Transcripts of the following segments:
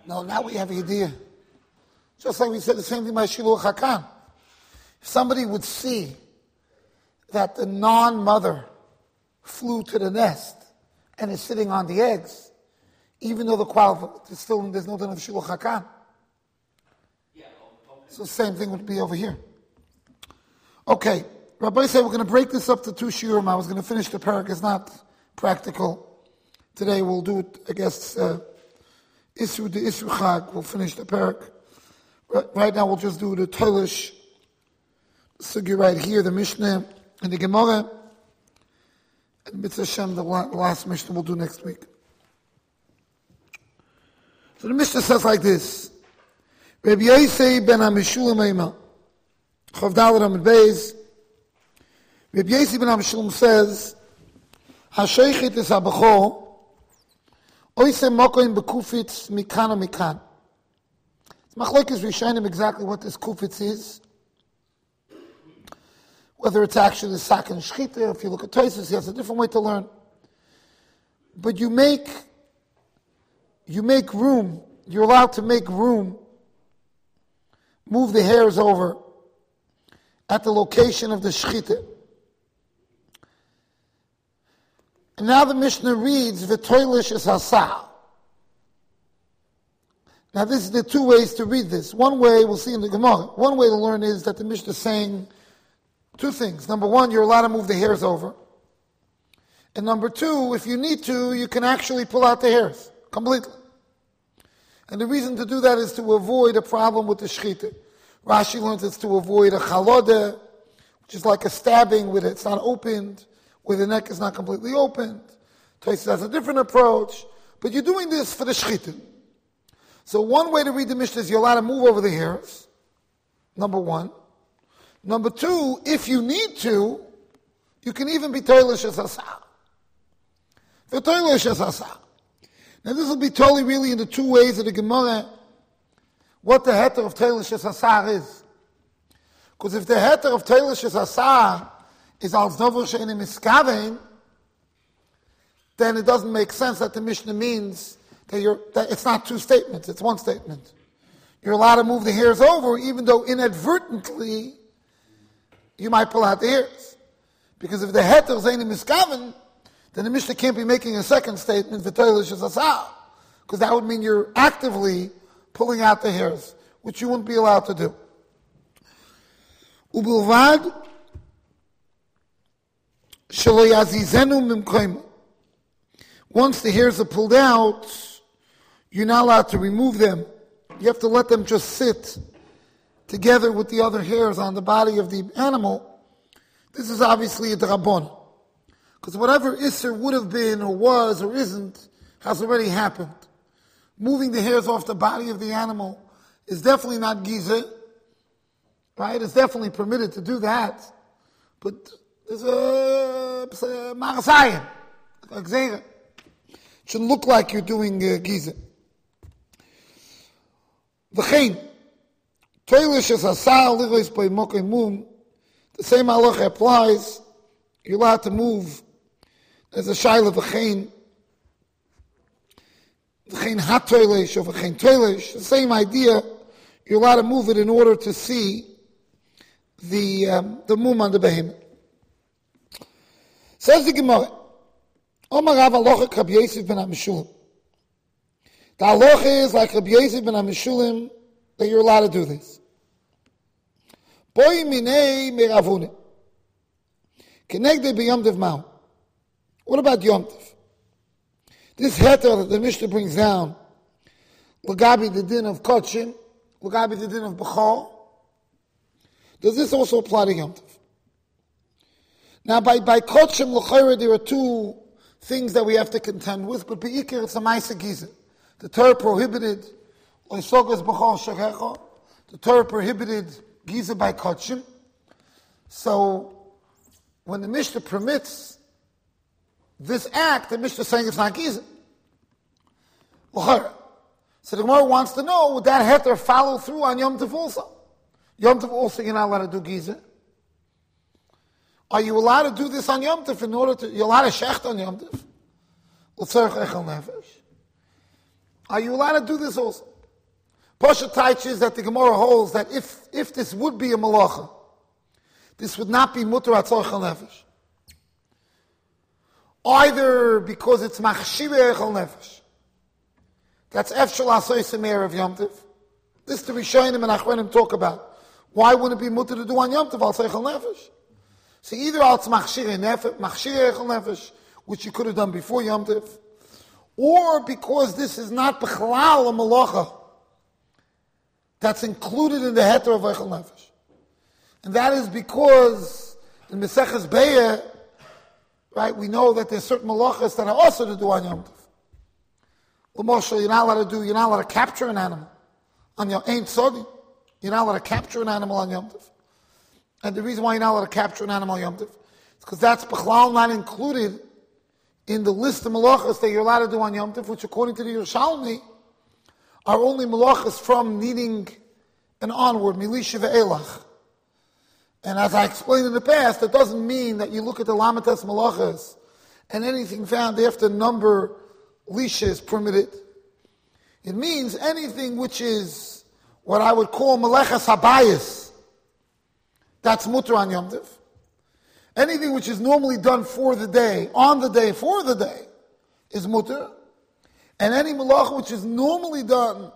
No, now we have an idea. Just like we said the same thing by Shiluach HaKan. If somebody would see that the non-mother flew to the nest and is sitting on the eggs, even though the qual there's no din of Shiluach HaKan. So the same thing would be over here. Okay, Rabbi said we're going to break this up to 2 shiurim. I was going to finish the parak. It's not practical. Today we'll do it, I guess, Isru Chag. We'll finish the parak. Right now we'll just do the Toilish Sugi right here, the Mishnah and the Gemara. And Mitzvah Hashem, the last Mishnah we'll do next week. So the Mishnah says like this. Rabbi Yosei ben HaMeshulam Eima. Chav Dalet Amud Beis. Rabbi Yosei ben HaMeshulam says, HaSheichit is HaBachor, Oisem Mokoim Bekufitz Mikan Mikan. Machlokes Rishonim exactly what this kufitz is. Whether it's actually sak and shchita, if you look at Tosfos, he has a different way to learn. But you make room, you're allowed to make room, move the hairs over at the location of the shchita. And now the Mishnah reads, V'toilish es hasa. Now this is the 2 ways to read this. One way, we'll see in the Gemara, one way to learn is that the Mishnah is saying 2 things. Number 1, you're allowed to move the hairs over. And number 2, if you need to, you can actually pull out the hairs completely. And the reason to do that is to avoid a problem with the shchita. Rashi learns it's to avoid a chalodeh, which is like a stabbing with it's not opened, where the neck is not completely opened. Tosfos has a different approach. But you're doing this for the shchita. So one way to read the Mishnah is you're allowed to move over the hairs. Number 1. Number 2, if you need to, you can even be toilish as hasa. Toilish as hasa. Now this will be totally really in the 2 ways of the Gemara what the heter of toilish as hasa is. Because if the heter of toilish as hasa is als dover she'enim miskavein, then it doesn't make sense that the Mishnah means that it's not 2 statements, it's 1 statement. You're allowed to move the hairs over, even though inadvertently you might pull out the hairs. Because if the heter is any miskaven, then the Mishnah can't be making a 2nd statement, v'toilish es hasa, because that would mean you're actively pulling out the hairs, which you wouldn't be allowed to do. Ubilvad shelo yazizenu mimkoimo. Once the hairs are pulled out, you're not allowed to remove them. You have to let them just sit together with the other hairs on the body of the animal. This is obviously a drabon. Because whatever Isser would have been or was or isn't has already happened. Moving the hairs off the body of the animal is definitely not giza. Right? It's definitely permitted to do that. But there's a marasayim, like zera. It should look like you're doing giza. V'chein, toilish es hasa ligois by mokai mum. The same halacha applies. You're allowed to move. There's a shaila v'chein. V'chein hat toilish or v'chein toilish. The same idea. You're allowed to move it in order to see the mum on the behemoth. Says the Gemara, Omar Rav halacha Rabbi Yosef ben HaMeshulam. The halacha is like Rabbi Yosef ben HaMeshulam that you're allowed to do this. Boi minei meravune. Kenegde b'Yom Tov Ma'u. What about Yom Tov? This heter that the Mishnah brings down, L'gabi the din of Kotshim, L'gabi the din of Bechor, does this also apply to Yom Tov? Now by Kotshim L'chayra there are 2 things that we have to contend with, but Be'ikir it's a Maisa Giza. The Torah prohibited L'sogas Bechor Shechecha. The Torah prohibited Giza by Kotshim. So when the Mishnah permits this act, the Mishnah is saying it's not Giza. L'chayra. So the Gemara wants to know, would that heter follow through on Yom Tov also? Yom Tov also you're not allowed to do Giza. Are you allowed to do this on Yom Tov in order to, you're allowed to shecht on Yom Tov? Are you allowed to do this also? Pasha teaches that the Gemara holds that if this would be a malacha, this would not be mutar atzorch nefesh. Either because it's machshir echel nefesh. That's efshel asoy semer of Yom Tov. This the Rishonim and Achronim talk about. Why wouldn't it be mutar to do on Yom Tov al echel nefesh? So either al machshir echel nefesh, which you could have done before Yom Tov, or because this is not b'chalal a malacha that's included in the heter of echel nefesh. And that is because in Meseches Be'er, right, we know that there's certain malachas that are also to do on Yom Tov. L'moshel, you're not allowed to capture an animal on Yom Tov. You're not allowed to capture an animal on Yom Tov. And the reason why you're not allowed to capture an animal on Yom Tov is because that's b'chlal not included in the list of malachas that you're allowed to do on Yom Tov, which according to the Yerushalmi are only malachas from kneading and onward, milisha ve'elach. And as I explained in the past, that doesn't mean that you look at the Lamatas Malachas and anything found after number lisha is permitted. It means anything which is what I would call Malechas Habayis, that's mutter on Yom Tov. Anything which is normally done for the day, on the day, for the day, is mutter. And any malacha which is normally done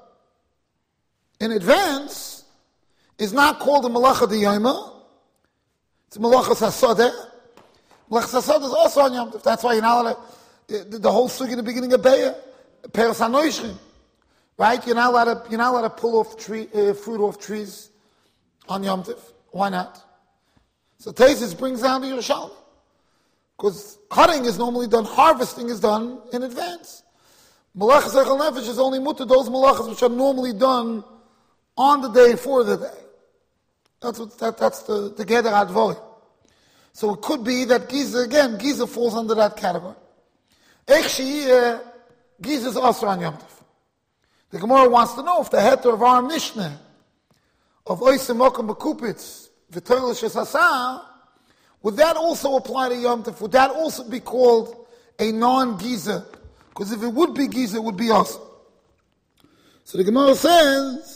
in advance is not called a malacha d'yoma. It's Malachas HaSodeh. Malachas HaSodeh is also on Yom Tov. That's why you're not allowed to, the whole sugi in the beginning of Be'er, Peres HaNoishrim, right? You're not allowed to pull off fruit off trees on Yom Tov. Why not? So Taisus brings down to Yerushalmi. Because cutting is normally done, harvesting is done in advance. Malachas Echel Nefesh is only mutter those malachas which are normally done on the day, for the day. That's the Geder Advori. So it could be that Giza falls under that category. Giza is also on Yom Tov. The Gemara wants to know if the heter of our Mishnah of Oisem Mokum Bekupitz V'Toilish Hasa, would that also apply to Yom Tov? Would that also be called a non-Giza? Because if it would be Giza, it would be us. So the Gemara says,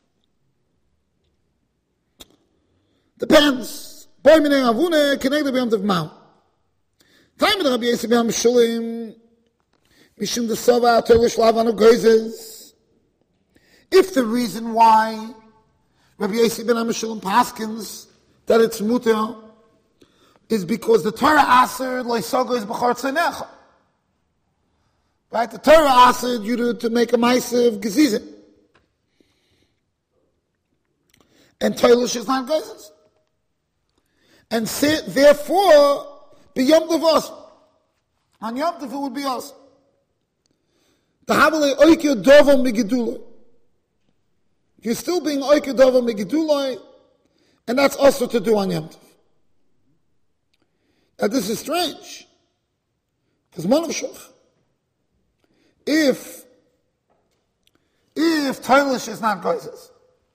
depends. Boy minei avune keneged b'yom tov ma'u. Time of Rabbi Yossi ben Meshulam mishum desova toilish lavan u'goizes. If the reason why Rabbi Yossi ben Meshulam paskins that it's muter is because the Torah aser loisogo is b'chor tzenecha. Right? The Torah asked you to make a ma'aser of gezizim. And Toilish is not gezizim. And therefore, be Yom Tov also. On Yom Tov it would be also. The Havale Oike Dovo Megiduloi. You're still being Oike Dovo Megiduloi, and that's also to do on Yom Tov. Now this is strange. Because Monavshach. If Toilish is not Goizes,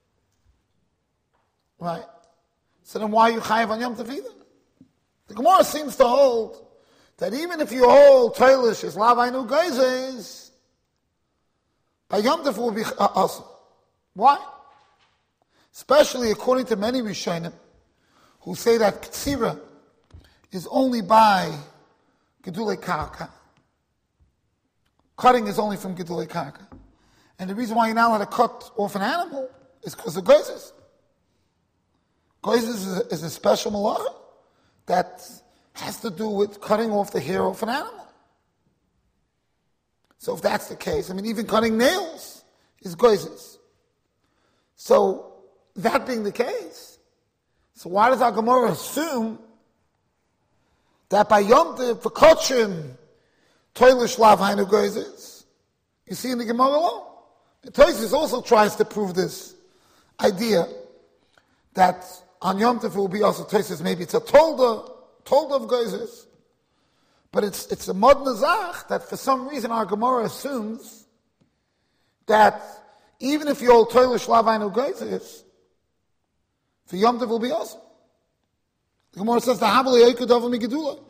right? So then why are you chayiv on Yom Tov either? The Gemara seems to hold that even if you hold Toilish is Lavainu Goizes, by Yom Tov will be awesome. Why? Especially according to many Rishonim who say that Ktsira is only by Gedulei Karka. Cutting is only from Gedulei Karka. And the reason why you're not allowed to cut off an animal is because of Goizes. Goizes is a special malacha that has to do with cutting off the hair of an animal. So if that's the case, even cutting nails is Goizes. So that being the case, so why does our Gemara assume that by Yom Tov, for Kotchim, Toilish Lav Hainu Goizes? You see in the Gemara alone. Tosis also tries to prove this idea that on Yom Tov will be also Tosis, maybe it's a tolda of Goizes. But it's a mod nazach that for some reason our Gemara assumes that even if you hold Toilish Lav Hainu Goizes, for Yom Tov will be also. The Gemara says the Havali Eikudav Migidula.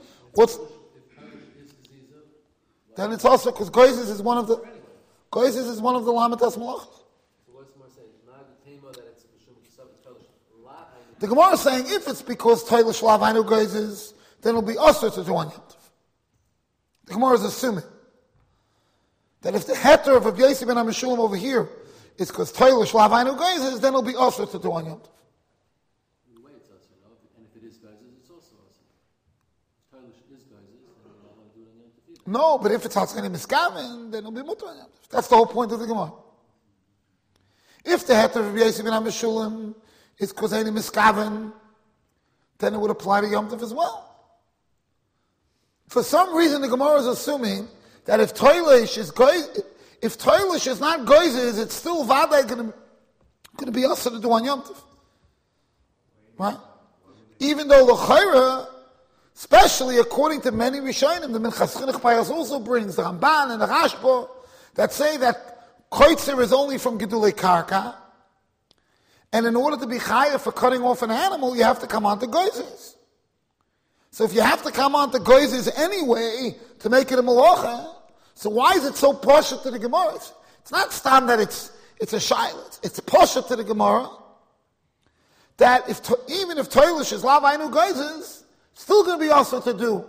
Then it's also because Goizes is one of the Lamatas Malachas. The Gemara is saying if it's because Toilish Lav Hainu Goizes, then it'll be usher to do on Yom Tov. The Gemara is assuming that if the heter of Rabbi Yossi ben HaMeshulam over here is because Toilish Lav Hainu Goizes, then it'll be usher to do on Yom Tov. In a way it's usher, no? And if it is Goizes, it's also usher. If Toilish is Goizes, then we're not going to do it on Yom Tov either. No, but if it's Hatzchani Miskaven, then it'll be Mutter on Yom Tov. That's the whole point of the Gemara. If the heter of Rabbi Yossi ben HaMeshulam is because any Miskaven, then it would apply to Yom Tov as well. For some reason, the Gemara is assuming that if Toilish is not Goizes, it's still Vadai going to be usher to do on Yom Tov. Right? Even though L'chaira, especially according to many Rishonim, the Minchas Chinuch Payas also brings, the Ramban and the Rashba, that say that Koitzer is only from Gedulei Karka, and in order to be chayav for cutting off an animal, you have to come on to Goizes. So if you have to come on to Goizes anyway to make it a malacha, so why is it so posher to the Gemara? It's not stam that it's a shayla. It's posher to the Gemara that even if Toilish is Lav Hainu Goizes, still going to be also to do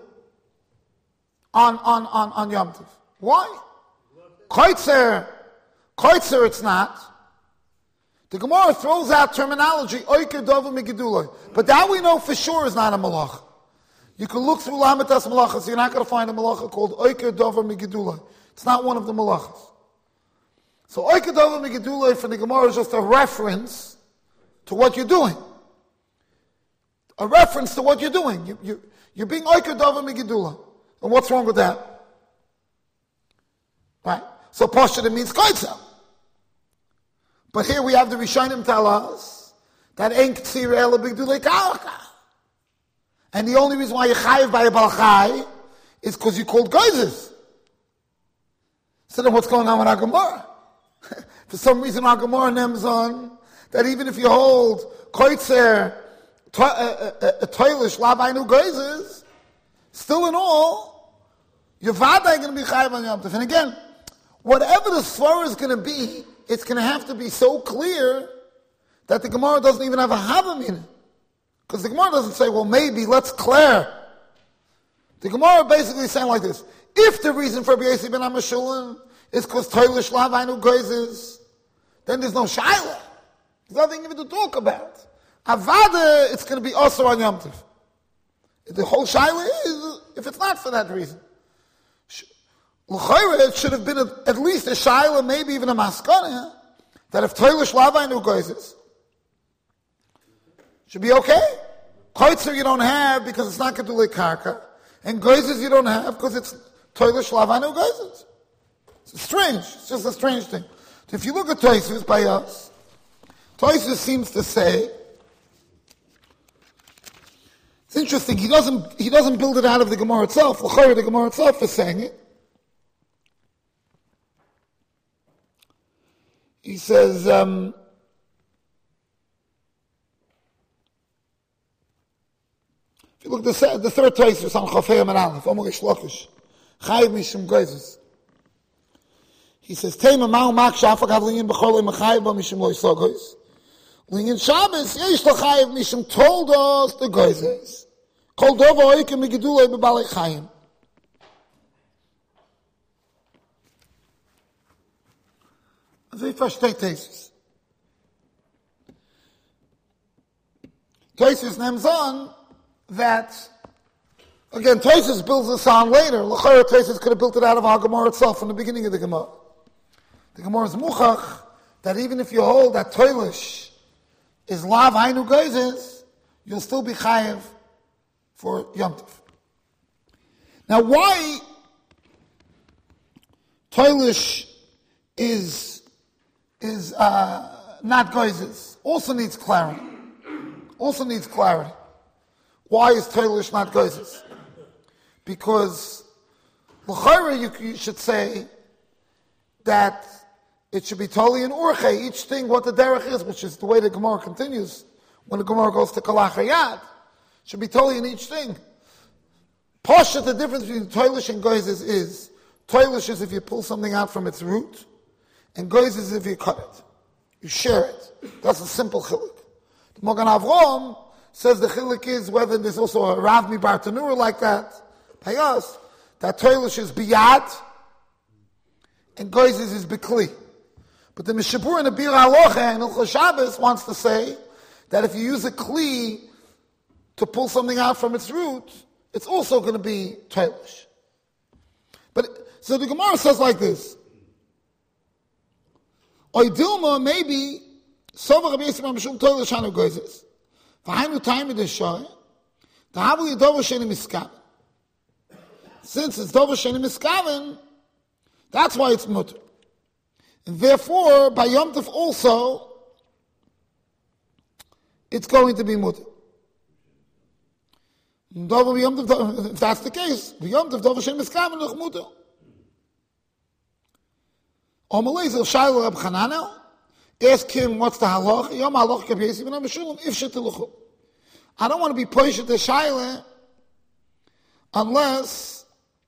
on Yom Tov. Why? Koitzer it's not. The Gemara throws out terminology, Oiker Dover Megiduloi. But that we know for sure is not a malacha. You can look through Lamitas Malachas, you're not going to find a malacha called Oiker Dover Megiduloi. It's not one of the malachas. So Oiker Dover Megiduloi for the Gemara is just a reference to what you're doing. A reference to what you're doing. You're being Oiker Dover Megiduloi. And what's wrong with that? Right? So Poshet means Koitzer. But here we have the Rishonim tell us that ain't Ktsir Ela B'Gdulei Karka. And the only reason why you're chayiv by a Balchai is because you called Goizes. So then what's going on with our Gemara? For some reason our Gemara names on that even if you hold Koitzer, Toilish, Lav Hainu Goizes, still in all, your Vada is going to be chayiv on Yom Tov. And again, whatever the svara is going to be, it's going to have to be so clear that the Gemara doesn't even have a Havam in it. Because the Gemara doesn't say, well, maybe, let's clear. The Gemara basically saying like this. If the reason for Rabbi Yossi ben HaMeshulam is because Toilish Lav Hainu Goizes, then there's no Shaila. There's nothing even to talk about. Avada, it's going to be also on Yom Tov. The whole Shaila is, if it's not for that reason. L'chayra, it should have been at least a Shaila, maybe even a Maskana, that if Toilish Lav Hainu Goizes, should be okay. Koitzer you don't have because it's not Gedulei Karka. And Goizes you don't have because it's Toilish Lav Hainu Goizes. It's strange. It's just a strange thing. So if you look at Tosfos by us, Tosfos seems to say, it's interesting, he doesn't build it out of the Gemara itself. L'chayra, the Gemara itself is saying it. He says, if you look at the third Tosfos on Chafei and Aleph, Omar Shlokish, Chayiv Mishum Goizes. He says, Tema Ma'u Mak Shafak Havlin B'chol Mechayiv Ba Mishum Lo Yisogois. Linyan Shabbos Yesh L'Chayiv Mishum told us the Goizes. Kol Dova Oikim Megidulei B'Balei Chayim. Also ich verstehe Tosfos. Tosfos names on that, again, Tosfos builds this on later. L'chayra Tosfos could have built it out of our Gemara itself from the beginning of the Gemara. The Gemara is muchach that even if you hold that Toilish is Lav Hainu Goizes, you'll still be chayiv for Yom Tov. Now, why Toilish is not Goizes also needs clarity. Why is Toilish not Goizes? Because l'chayra you should say that it should be totally in Urche, each thing what the derech is, which is the way the Gemara continues when the Gemara goes to Kalach Hayad, should be totally in each thing. Pasha, the difference between Toilish and Goizes is, Toilish is if you pull something out from its root, and Goizes is if you cut it. You share it. That's a simple chiluk. The Magen Avraham says the chiluk is whether there's also a Rav Mibar Tanura like that. By us, that toilish is biyad and goizes is bekli. But the Mishabur and the Bir Halacha and Ilchos Shabbos wants to say that if you use a kli to pull something out from its root, it's also going to be toilish. But so the Gemara says like this: Oidilma maybe Sova Rabbi Yisrael Mishum toilish hanu goizes. V'hainu time the shoy. The havu yidova sheni miskaven. Since it's dova sheni miskaven, that's why it's mutter. And therefore, by Yom Tov also, it's going to be mutter. If that's the case, Yom Tov dova sheni miskaven loch mutter. Omalezel Shaila Rab Chananel, ask him what's the halach. Yom halach kabiyesi v'nam b'shulam if shetiluchu. I don't want to be pushed at the Shaila unless,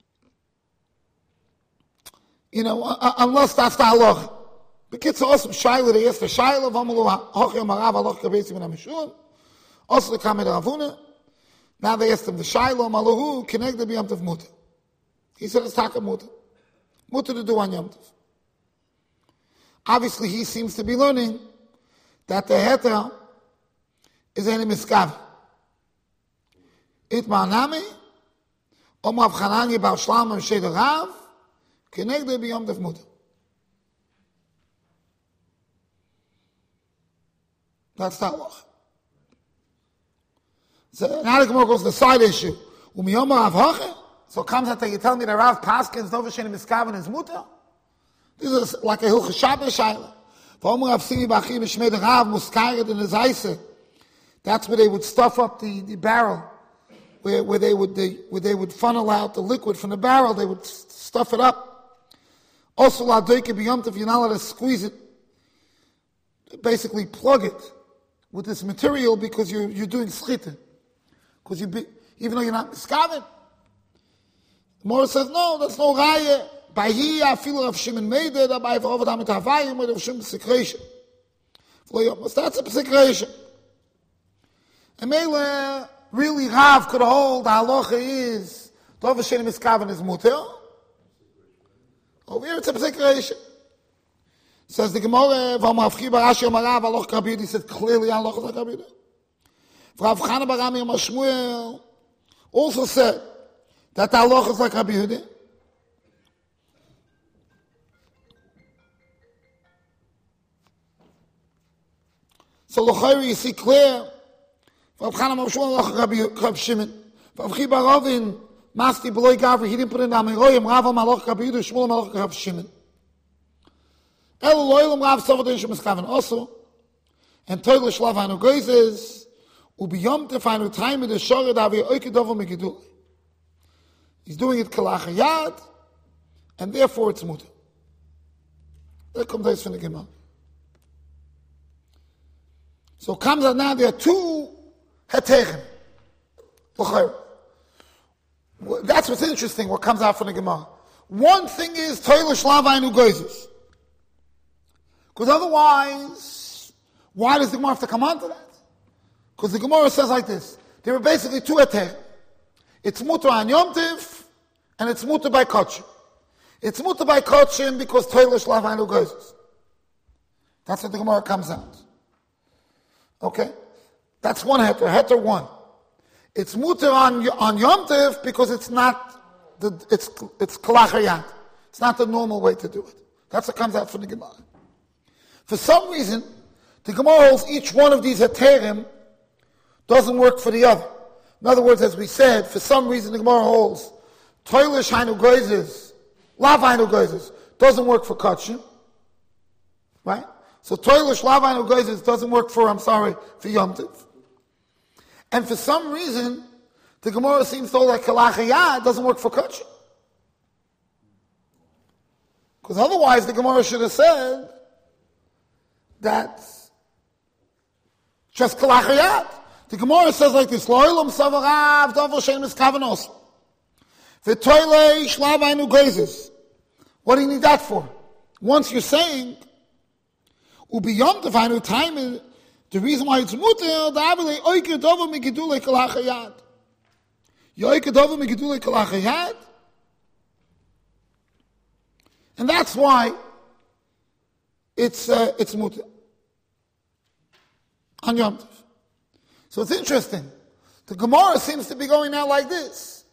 unless that's the halach. The kids are also Shaila, they ask the Shaila, v'amalu hochim harav halach kabiyesi v'nam b'shulam. Also the Kamed Ravuna. Now they asked him the Shaila, malahu, kineg the b'yom tov muter. He said it's taka muter. Muter to do on Yom Tov. Obviously, he seems to be learning that the heter is any miskav. It ma'anami, Omav Chananya Bar Shlomo Shei Rav, Kenegdo B'Yom Tov Muter. That's the halach. So now the Gemara goes to the side issue. Umiyom Rav Hoche. So it comes out that you tell me that Rav Paskins Dova Sheni Miskaven is muter. This is like a Hilchos Shabbos Shaila. V'omer Rav Simi B'Achi Mishmei Rav Muskayred in his Eise. That's where they would stuff up the barrel, where they would funnel out the liquid from the barrel. They would stuff it up. Also, la doike b'yom tov, you're not allowed to squeeze it. Basically, plug it with this material because you're doing schita. Because even though you're not miskaven, the Morah says no, that's no raya. By here, I feel Rav Shimon made it. By Rav Adam Tavayim with Rav Shimon secretion. That's a secretion. And Mele, really, Rav could hold the halacha is Dova Sheni Miskaven is muter. Over here, it's a secretion. Says the Gemara, V'amar Avchi Barashi Amarav Aloch Kabir. He said clearly Aloch Kabir. Rav Chana Barami Amar Shmuel also said that the halacha is like Rabbi Yehuda. So L'chayri, you see clear. Rav Chana Amar Shmuel Aloch Rabbi Shimon. Avchi Baravin Masti B'loi Gavri. He didn't put in the Amiroyim. Rav Aloch Rabbi Yehuda. Shmuel Aloch Rabbi Shimon. El Loilam Rav Sovadin Shemiskaven also. And Toil Shlav Hanu Goizes. Ubiyom Tefanu Taimi the Shored Avi Oikedovo Megidul. He's doing it kalachayad, and therefore it's muter. There comes this from the Gemara. So comes out now there are two heterim. That's what's interesting. What comes out from the Gemara. One thing is Toil Shlav Hanu Goizes. Because otherwise, why does the Gemara have to come on to that? Because the Gemara says like this. There are basically two heterim. It's muter on Yom Tov, and it's muter by Kotshim. It's muter by Kotshim because Toil Shlav Hanu Goizes. That's what the Gemara comes out. Okay? That's one heter. Heter one. It's muter on Yom Tov because it's not, it's kalachayat. It's not the normal way to do it. That's what comes out from the Gemara. For some reason, the Gemara holds each one of these heterim doesn't work for the other. In other words, as we said, for some reason the Gemara holds Toilish Hainu Goizes, Lav Hainu Goizes doesn't work for Kotshim. Right? So Toilish Lav Hainu Goizes doesn't work for Yom Tov. And for some reason, the Gemara seems to hold like Kalachayah doesn't work for Kotshim. Because otherwise the Gemara should have said that just Kalachayah. The Gemara says like this: Lo'ilam savarav dover shein miskavenos. V'toilei shlav hainu goizes. What do you need that for? Once you're saying Ubi Yom Tov, Hainu time, the reason why it's muter, the Avile Oike Dovo Megidule Kalachayad. Yoike Dovo Megidule Kalachayad. And that's why it's muter on Yom Tov. So it's interesting. The Gemara seems to be going out like this.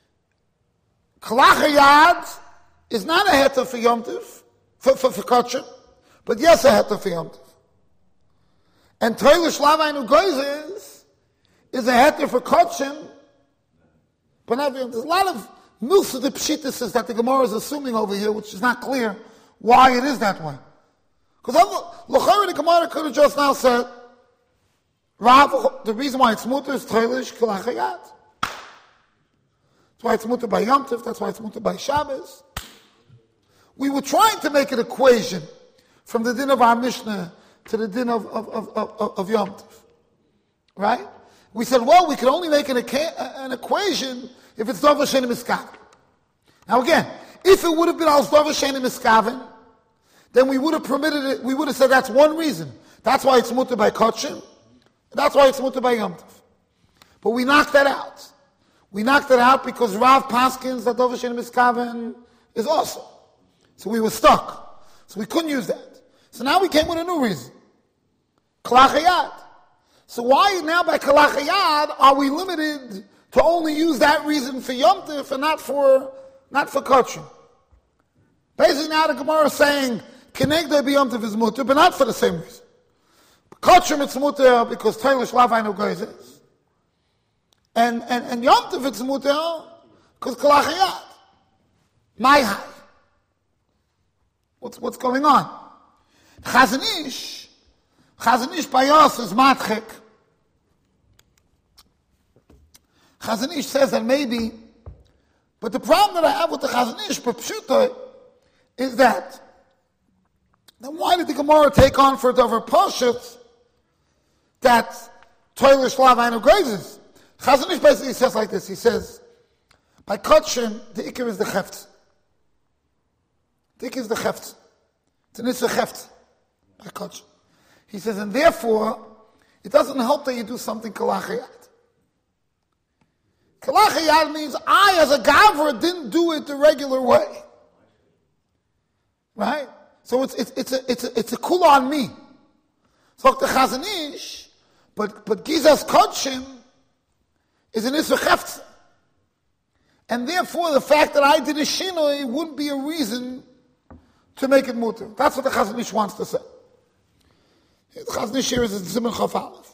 Kalachayad is not a heter for Yom Tov, for Kachim, but yes, a heter for Yom Tov. And Toilish Lavainu Goizes is a heter for Kachim, but not for Yom Tov. There's a lot of milsa the pshittis that the Gemara is assuming over here, which is not clear why it is that way. Because the Gemara could have just now said, Rav, the reason why it's muter is Toilish Kalachayad. That's why it's muter by Yom Tov, that's why it's muter by Shabbos. We were trying to make an equation from the din of our Mishnah to the din of Yom Tov. Right? We said, well, we can only make an equation if it's Dov Hashem Miskaven. Now again, if it would have been Al Dov Hashem Miskaven, then we would have permitted it, we would have said that's one reason. That's why it's muter by Kachim, that's why it's muter by Yom Tov. But we knocked that out. We knocked it out because Rav Paskins that Dov Hashem Miskaven is also. So we were stuck. So we couldn't use that. So now we came with a new reason. Kalachayad. So why now by Kalachayad are we limited to only use that reason for Yom Tov and not for Kachim? Basically now the Gemara is saying Kenegdei by Yom Tov is muter, but not for the same reason. Kachim it's muter because Toilish Lavainu Goizes. And Yom Tov it's muter because Kalachayad. My high. What's going on? Chazon Ish by us is matchik. Chazon Ish says that maybe, but the problem that I have with the Chazon Ish, Pshuta, is that, then why did the Gemara take on for Dover Pashut that Toilish Lavainu Grazes? Chazon Ish basically says like this, he says, by Kachim, the Iker is the Cheft. Dik is the cheft. It's an Isra cheft. By Kachim. He says, and therefore, it doesn't help that you do something kalachayad. Kalachayad means I, as a gavra, didn't do it the regular way. Right? So it's a kula on me. So the Chazon Ish, but Gizas Kachim is an Isra cheft. And therefore, the fact that I did a shinoi wouldn't be a reason to make it muter. That's what the Chazon Ish wants to say. The Chazon Ish here is in Zimun Chaf Aleph.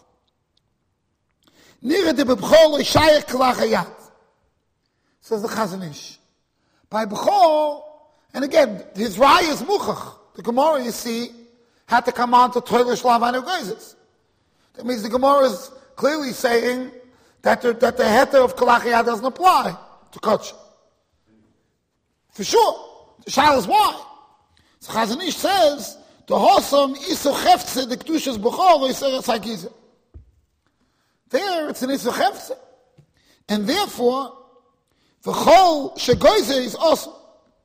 Nira de b'bchol ishayach kalachayad. Says the Chazon Ish. By b'chol, and again, his raya is muchach. The Gemara, you see, had to come on to Toilish Lavainu Goizes. That means the Gemara is clearly saying that the heter of kalachayad doesn't apply to Kachim. For sure. The shayla is why. So Chazon Ish says, the Hosam iso cheftze de Kedushas B'chol v'yiseret hagiza. There it's an iso cheftze. And therefore, v'chol shegoize is also.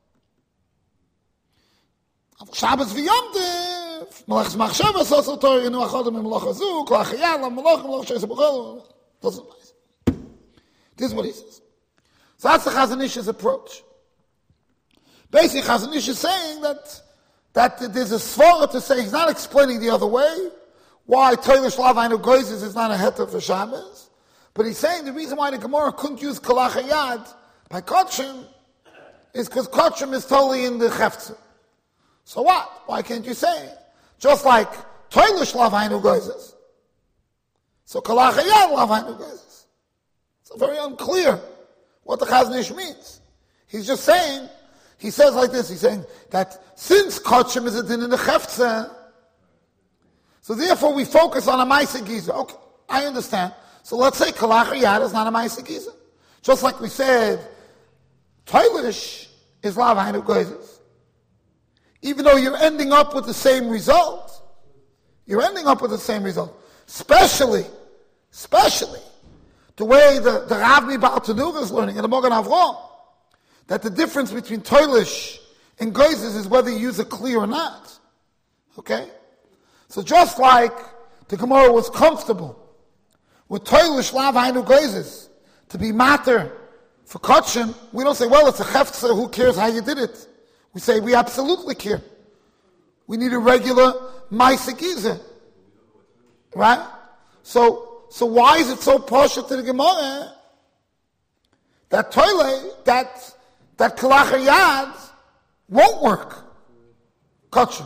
Shabbos v'yom tev, melachas machshavas also Torah, yinu achodem imloch hazu, kolachayad, lamaloch, imloch sheis b'chol, doesn't matter. This is what he says. So that's the Chazon Ish's approach. Basically, Chazon Ish is saying that there's a svara to say, he's not explaining the other way, why Toilish Lavainu Goizes is not a heter for Shabbos, but he's saying the reason why the Gemara couldn't use Kalachayad by Kachim is because Kachim is totally in the Cheftze. So what? Why can't you say it? Just like Toilish Lavainu Goizes. So Kalachayad Lavainu Goizes. It's very unclear what the Chazon Ish means. He's just saying, he says like this, he's saying that since Kachim is a din in the Cheftze, so therefore we focus on a Maaseh Giza. Okay, I understand. So let's say Kalachayad is not a Maaseh Giza. Just like we said, Toilish is Lavainu Goizes. Even though you're ending up with the same result, you're ending up with the same result. Especially, the way the Ravni Baal Tanura is learning in the Mogan Avraham, that the difference between Toilish and Goizes is whether you use a kli or not. Okay? So just like the Gemara was comfortable with Toilish Lav Hainu Geizes to be matter for Kotshim, we don't say, well, it's a Cheftza, who cares how you did it? We say, we absolutely care. We need a regular Maisa Giza. Right? So why is it so partial to the Gemara that Toile, that Kalach Yad won't work? Kotshim.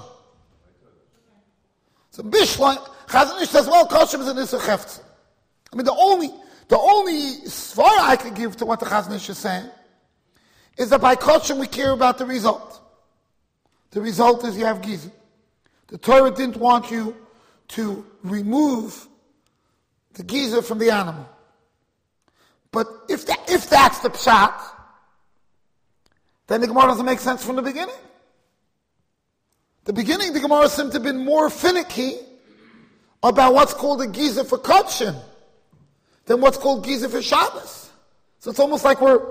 So Bishla, Chazon Ish says, well, Kotshim is an Issa Cheftza. I mean, the only svara I can give to what the Chazon Ish is saying is that by Kotshim we care about the result. The result is you have Giza. The Torah didn't want you to remove the Giza from the animal. But if that's the pshat, then the Gemara doesn't make sense from the beginning. The beginning, the Gemara seemed to have been more finicky about what's called a Giza for Kotshim than what's called Giza for Shabbos. So it's almost like we're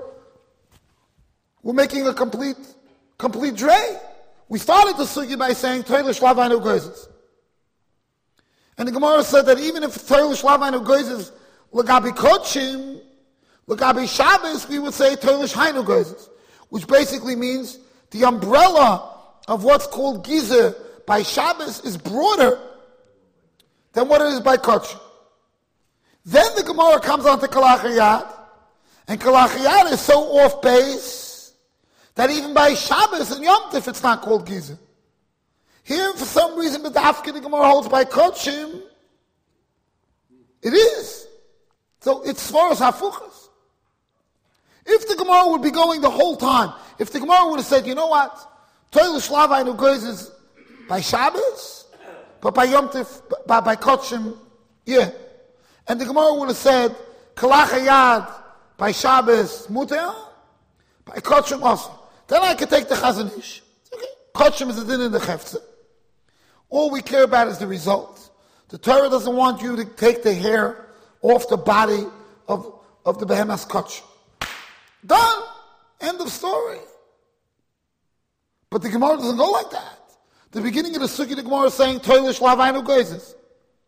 making a complete dray. We started the sugya by saying Toilish Lav Hainu Geizes. And the Gemara said that even if Toilish Lav Hainu Geizes L'gabi Kotshim, L'gabi Shabbos, we would say Toilish Hainu Geizes, which basically means the umbrella of what's called Giza by Shabbos is broader than what it is by Kotshim. Then the Gemara comes on to Kalach Yad, and Kalach Yad is so off base that even by Shabbos and Yom Tov it's not called Giza. Here, for some reason, the Gemara holds by Kotshim, it is. So it's Svaros Hafuchas. If the Gemara would be going the whole time, if the Gemara would have said, you know what, Toilish Lav Hainu Geizes by Shabbos, but by Yom Tov, by Kotshim, yeah. And the Gemara would have said, Kalach Yad by Shabbos, Muter, by Kotshim also. Then I could take the Chazon Ish. Okay. Kotshim is a din in the Cheftza. All we care about is the result. The Torah doesn't want you to take the hair off the body of the Behemoth's Kotshim. Done. End of story. But the Gemara doesn't go like that. The beginning of the Sukkah, the Gemara is saying, Toilish Lav Hainu Geizes.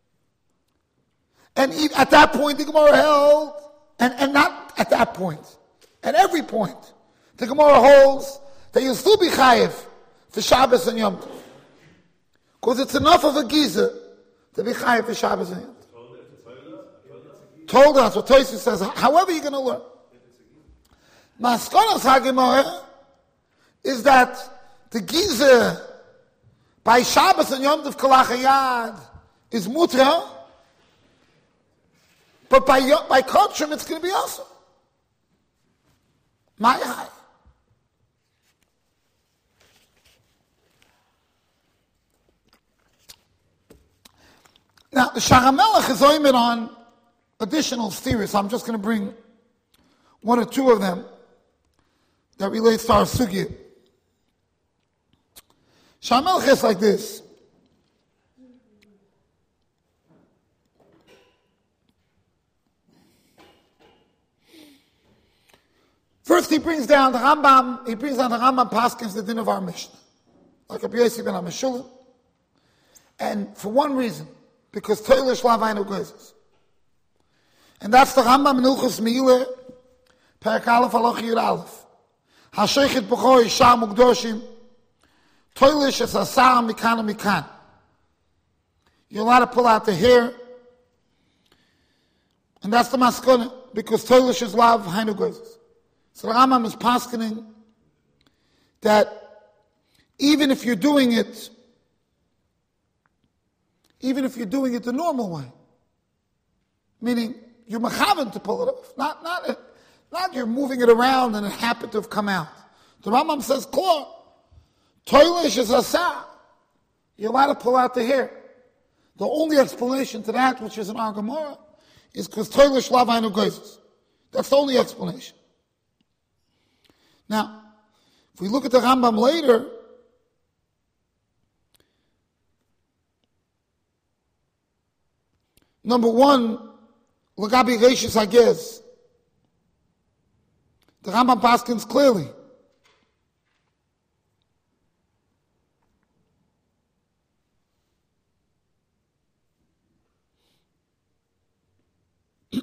And at that point, the Gemara held, and not at that point, at every point, the Gemara holds that you'll still be chayiv for Shabbos and Yom Tov. Because it's enough of a Giza to be chayiv for Shabbos and Yom Tov. Told us, what Tosfos says, however you're going to learn. Maskonos HaGemara is that the Giza by Shabbos and Yom Tov Kalach Yad is mutra, but by Kotshim it's going to be awesome. My high. Now, the Shach HaMelech is oimed on additional theories. I'm just going to bring one or two of them that relates to our sugya. Shach HaMelech is like this. First, he brings down the Rambam Paskins, the din of our Mishnah, like Rabbi Yossi ben HaMeshulam, and for one reason, because Toilish Lav Hainu Geizes. And that's the Rambam Menilchos Meila, Perek Aleph Halacha Yud Aleph. Hashechet B'chor Isha Mukdoshim, Toilish Es Asar Mikan Mikan. You're allowed to pull out the hair, and that's the Maskona, because Toilish is Lav Hainu Geizes. So the Rambam is paskening that even if you're doing it the normal way, meaning you're mechaven to pull it off, not you're moving it around and it happened to have come out. The Rambam says, "Klar, toilish is asah." You're allowed to pull out the hair. The only explanation to that, which is in our Gemara, is because toilish lav hainu geizes. That's the only explanation. Now, if we look at the Rambam later, number one, L'gabi Reishis Hagez, the Rambam paskins clearly.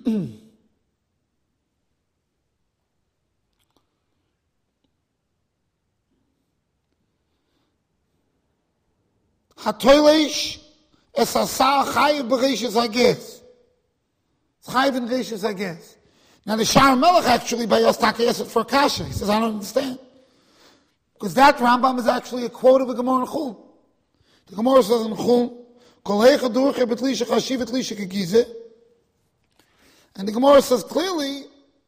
Hatoilesh es asa chayiv b'reishis hages. It's chayiv in reishis hages. Now the Shar Melech actually by Yostaka asked it for Kasha. He says, I don't understand. Because that Rambam is actually a quote of the Gemara in Chul. The Gemara says in Chul, Kol heicha durche betlisha chashiv etlisha kegize. And the Gemara says clearly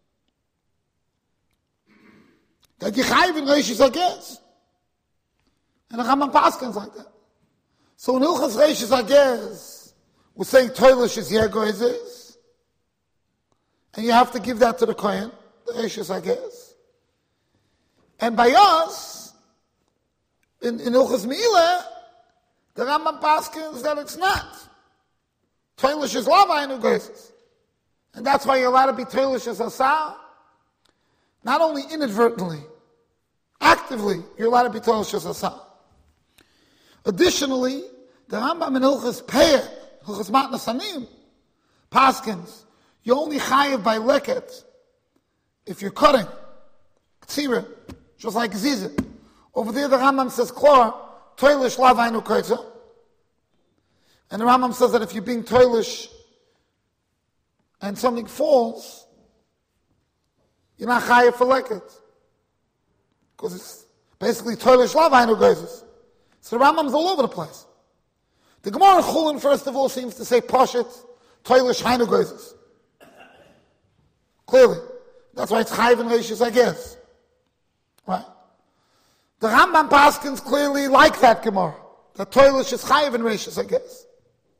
that you chayiv in reishis hages. And the Rambam paskins like that. So in Hilchas Reishis Hages, we're saying Toilish is Yegoizes, and you have to give that to the Kohen, the Reishis Hages. And by us, in Hilchas Me'ilah, the Rambam paskins that it's not. Toilish is Lava in Ugoizes. And that's why you're allowed to be Toilish as Asa, not only inadvertently, actively, you're allowed to be Toilish as Asa. Additionally, the Rambam in Hilchas Peah, Hilchas Matnas Hanim, paskins, you only chayiv by leket if you're cutting, ktsira, just like zizah. Over there the Rambam says, klor, toilish lavainu koitza. And the Rambam says that if you're being toilish and something falls, you're not chayiv for leket. Because it's basically toilish lavainu koitza. So the Rambam's all over the place. The Gemara in Chulin, first of all, seems to say Poshet, Toilish, Hainu Goizes. Clearly. That's why it's Chayiv and Reishis, I guess. Right. The Rambam paskins clearly like that Gemara. That Toilish is Chayiv and Reishis, I guess.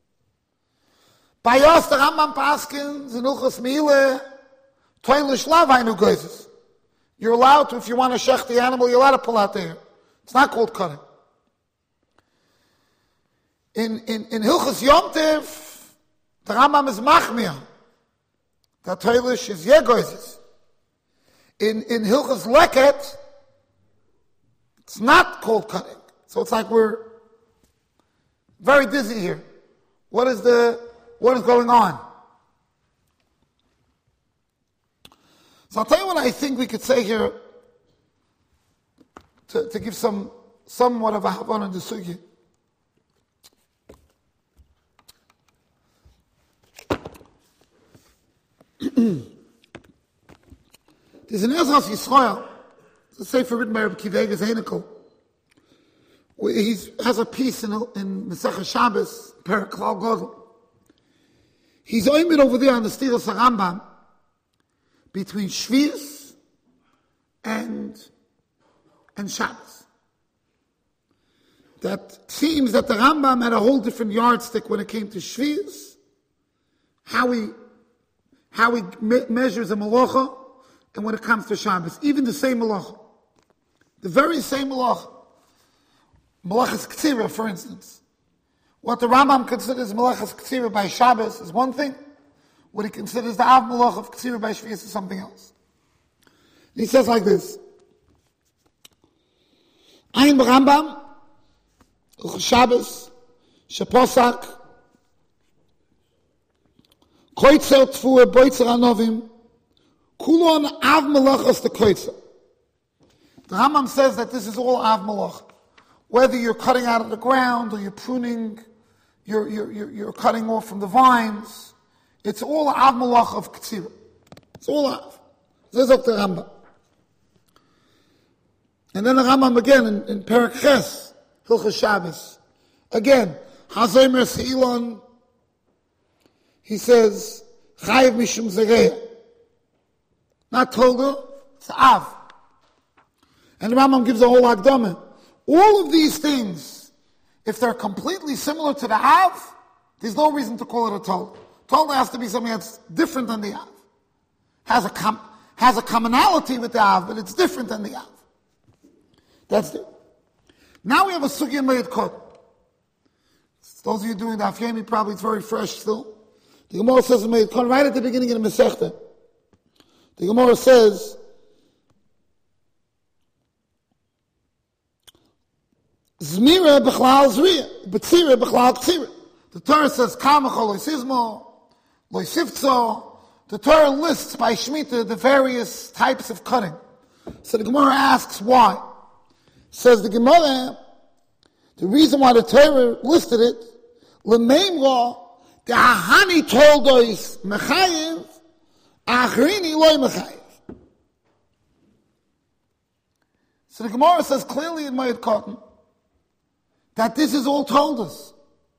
By us, the Rambam paskins in Hilchas Me'ilah, Toilish Lav Hainu Goizes. You're allowed to, if you want to shech the animal, you're allowed to pull out the hair. It's not called cutting. In Hilchas Yom Tov, the Rambam is machmir. That Toilish is Yegoizes. In Hilchas Leket, it's not called cutting. So it's like we're very dizzy here. What is going on? So I'll tell you what I think we could say here to give somewhat of a havan on the sugya. There's an Ezras Yisrael, it's a sefer written by Rabbi Kivegas Heinekel, where he has a piece in Masechah Shabbos, Perek Klal Gadol. He's oimid over there on the Stiras HaRambam between Shvius and Shabbos. That seems that the Rambam had a whole different yardstick when it came to Shvius, how he measures a malacha, and when it comes to Shabbos, even the same malacha, the very same malacha, malachas ktsira, for instance. What the Rambam considers malachas ktsira by Shabbos is one thing. What he considers the av malacha of ktsira by Shvius is something else. And he says like this: Ein b'Rambam, Shabbos, sheposak. Koitzer tfuhe boitzer anovim, kulon av malachas the koitzer. The Rambam says that this is all av malach. Whether you're cutting out of the ground or you're pruning, you're cutting off from the vines, it's all av malach of ktsira. It's all av. This is the Rambam. And then the Rambam again in Perek Ches, Hilchas Shabbos. Again, Hazomer Seilon. He says, Chayiv Mishum Zereya. Not Tolda, it's Av. And the Rambam gives a whole Akdama. All of these things, if they're completely similar to the Av, there's no reason to call it a Tolda. Tolda has to be something that's different than the Av. Has a commonality with the Av, but it's different than the Av. That's it. Now we have a Sugya Meid Kod. Those of you doing the Afyemi, probably it's very fresh still. The Gemara says right at the beginning of the Masechta. The Gemara says, Zmira b'chlal zriya, b'tzira b'chlal k'tzira. The Torah says, Kamach loisizmo, loisivtzo, the Torah lists by Shemitah the various types of cutting. So the Gemara asks why. Says the Gemara, the reason why the Torah listed it, L'meimra, the Ahani told us Mechayiv, Achrini loy Mechayiv. So the Gemara says clearly in Moed Katan that this is all told us.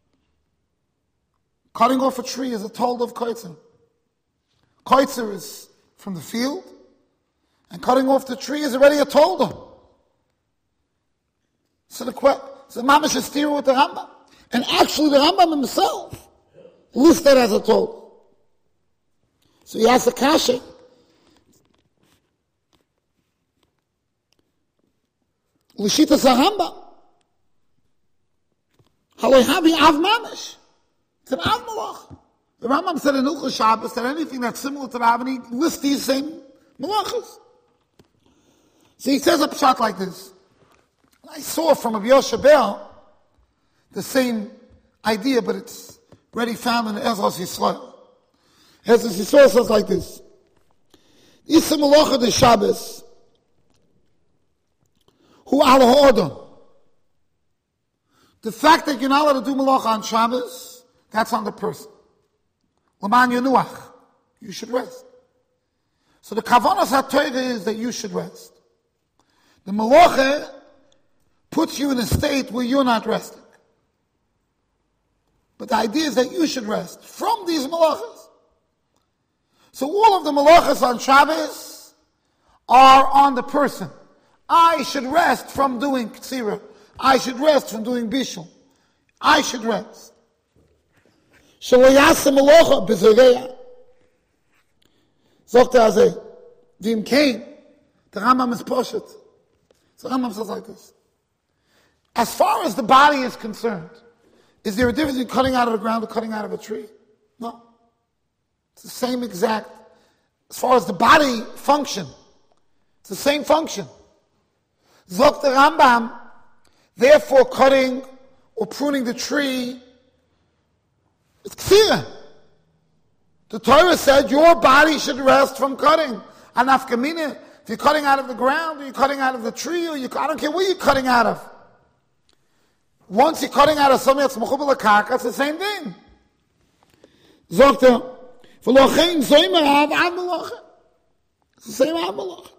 Cutting off a tree is a told of Koitzer. Koitzer is from the field, and cutting off the tree is already a tolda. So the Mamash is steering with the Rambam. And actually the Rambam himself lists that as a tolda. So he asks the kasha, L'shitas HaRambam, Haloi Havi Av Mamash. It's an Av Malach. The Rambam said in Hilchos Shabbos that anything that's similar to the Av, and he lists these same Malachas. So he says a pshat like this. I saw from Rabbi Yoshe Ber the same idea, but it's already found in Ezras Yisrael. Ezras Yisrael says like this. Isa Malacha de Shabbos Hu al ha'odom. The fact that you're not allowed to do Malacha on Shabbos, that's on the person. L'man Yenuach. You should rest. So the Kavanas HaTorah is that you should rest. The Malacha puts you in a state where you're not resting. But the idea is that you should rest from these Malachas. So all of the Malachas on Shabbos are on the person. I should rest from doing Ktsira. I should rest from doing Bishul. I should rest. Shelo yaseh Malacha b'zoreya. Zogt azeh. V'im kein. The Rambam is poshet. So Rambam says like this. As far as the body is concerned, is there a difference between cutting out of the ground or cutting out of a tree? No. It's the same exact. As far as the body function, it's the same function. Zok the Rambam, therefore cutting or pruning the tree, it's ksira. The Torah said your body should rest from cutting. Anafkamina, if you're cutting out of the ground, or you're cutting out of the tree, or I don't care what you're cutting out of. Once you're cutting out of something that's mechubel karka, it's the same thing. Zogt v'lochein zoymer av malacha. It's the same av malacha.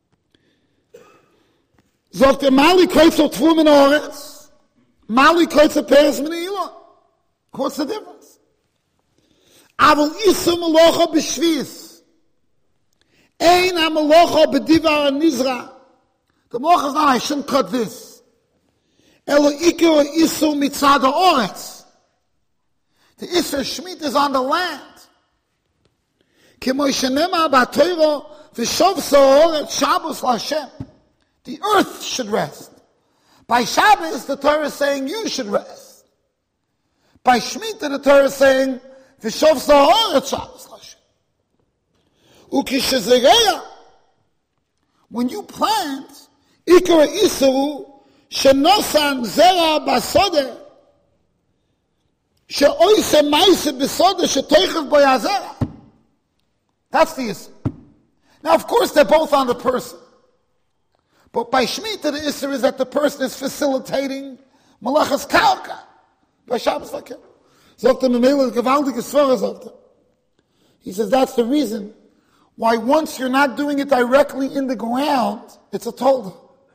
Zogt mali koitzel tfu min oretz, mali koitzel peres min ila. What's the difference? Aval isu malacha b'shvis. Ein ha malacha b'divar nizra. The malacha is not, I shouldn't cut this. Elo ikar isu mitzad ha'oretz. The Isser Shemitah is on the land. K'mo shenema b'Torah v'shovso ha'oretz Shabbos l'Hashem. The earth should rest. By Shabbos, the Torah is saying you should rest. By Shemitah, the Torah is saying v'shovso ha'oretz Shabbos l'Hashem. Ukishezereya. When you plant, ikar isu shenosan zera basode. That's the issue. Now, of course, they're both on the person. But by Shemitah, the issue is that the person is facilitating Malachas Karka. By Shabbos Lakim. He says that's the reason why once you're not doing it directly in the ground, it's a tolda.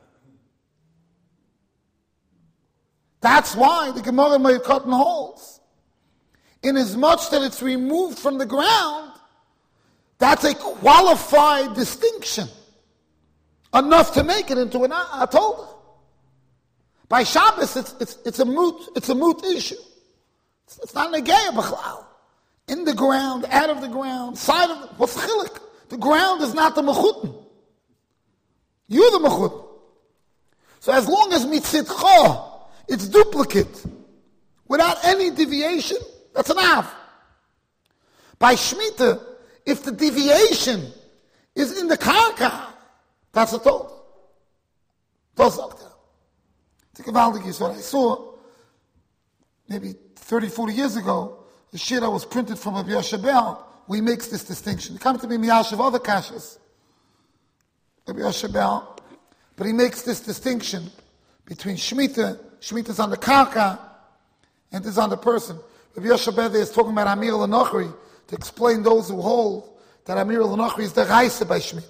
That's why the Gemara Moed Katan holds. Inasmuch that it's removed from the ground, that's a qualified distinction, enough to make it into a tolda. By Shabbos, it's a moot issue. It's not a negaya b'chlal. In the ground, out of the ground, side of the, what's the chilik? The ground is not the mechutin. You're the mechutin. So as long as mitzitcha, it's duplicate, without any deviation, that's an av. By Shemitah, if the deviation is in the karka, that's a tolda. It's a gewaldig is what I saw maybe 30, 40 years ago. The shir that was printed from Rabbi Yoshe Ber we makes this distinction. He comes to be Miyashiv other kashas, Rabbi Yoshabel, but he makes this distinction between Shemitah. Shemitah is on the karka, and this is on the person. Rabbi Yoshabel is talking about Amir al-Nochri to explain those who hold that Amir al-Nochri is the Raisa by Shemitah.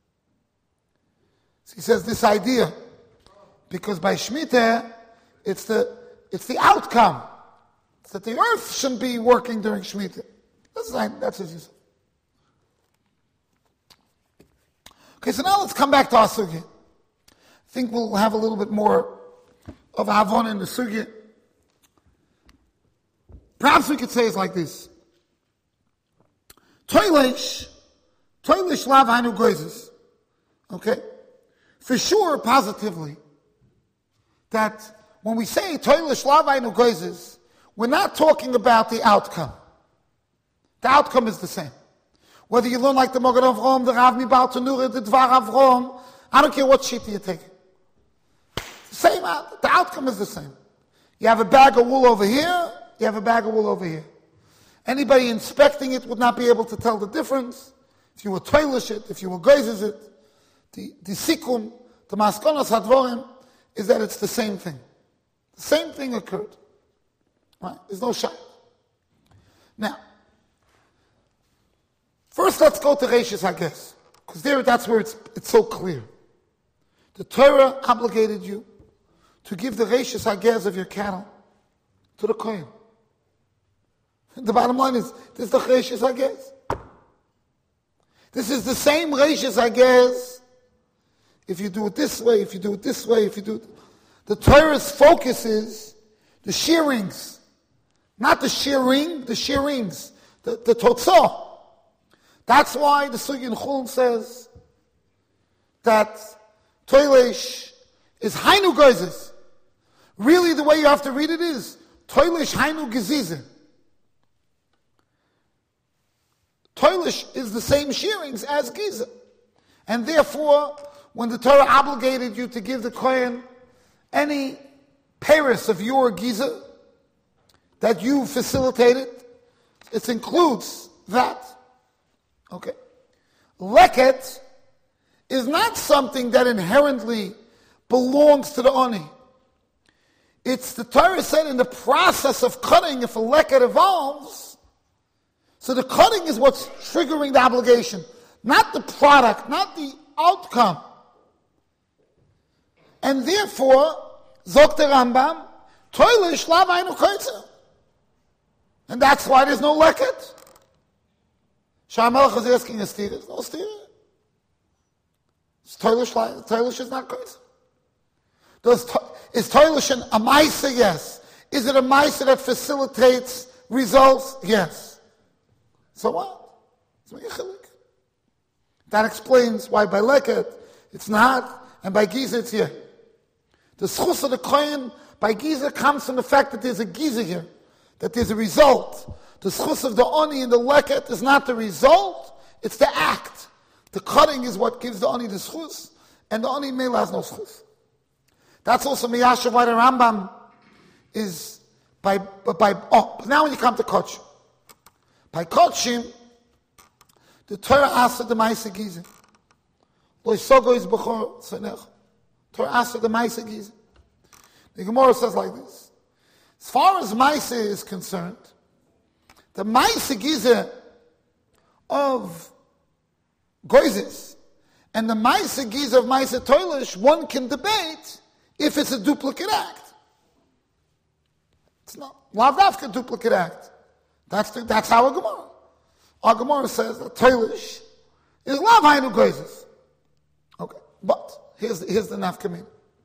So he says this idea, because by Shemitah, it's the outcome. It's that the earth shouldn't be working during Shemitah. That's his use. Okay, so now let's come back to our sugya. I think we'll have a little bit more of Havon in the sugya. Perhaps we could say it's like this. Toilish lav hainu goizes. Okay? For sure, positively, that when we say toilish lav hainu goizes, we're not talking about the outcome. The outcome is the same. Whether you learn like the Mogen Avraham, the Rav Mibal Tanura, the Dvar Avraham, I don't care what sheet you take. Same, the outcome is the same. You have a bag of wool over here, you have a bag of wool over here. Anybody inspecting it would not be able to tell the difference. If you were toilish it, if you were geizes it, the sikum, the maskonas hadvorim, is that it's the same thing. The same thing occurred. Right? There's no shot. Now, first let's go to Reishis HaGez, because that's where it's so clear. The Torah obligated you to give the Reishis HaGez of your cattle to the Kohen. The bottom line is, this is the Reishis HaGez. This is the same Reishis HaGez. If you do it this way, if you do it this way, if you do it... The Torah's focus is the shearings. Not the shearing, the shearings. The totzah. That's why the Sugi in Chulin says that Toilish is Hainu Geizes. Really, the way you have to read it is Toilish Hainu Gezize. Toilish is the same shearings as Giza. And therefore, when the Torah obligated you to give the Kohen any paris of your Giza that you facilitated, it includes that. Okay. Leket is not something that inherently belongs to the Oni. It's the Torah said in the process of cutting, if a leket evolves, so the cutting is what's triggering the obligation, not the product, not the outcome. And therefore, Zok the Rambam, Toilish lav hainu koitzer. And that's why there's no leket. Shamelech is asking a stira. There's no stira. Toilish is not koitzer. Is Toilish a maisa? Yes. Is it a maisa that facilitates results? Yes. So what? It's mechilik. That explains why by leket it's not, and by giza it's here. The schus of the kohen by giza comes from the fact that there's a giza here, that there's a result. The schus of the oni and the leket is not the result, it's the act. The cutting is what gives the oni the schus, and the oni mele has no schus. That's also miyashav why the Rambam is now when you come to Kodshim. By Kodshim, the Torah asks the Maisa Giza. Lo yisogo is b'chor tzonech. Torah asks the Maisa Giza. The Gemara says like this. As far as Maisa is concerned, the Maisa Giza of Goizis and the Maisa Giza of Maisa Toilish, one can debate if it's a duplicate act. It's not. Lav dafka duplicate act. That's our Gemara. Our Gemara says that Toilish is lav hainu goizes. Okay, but here's the nafkamin.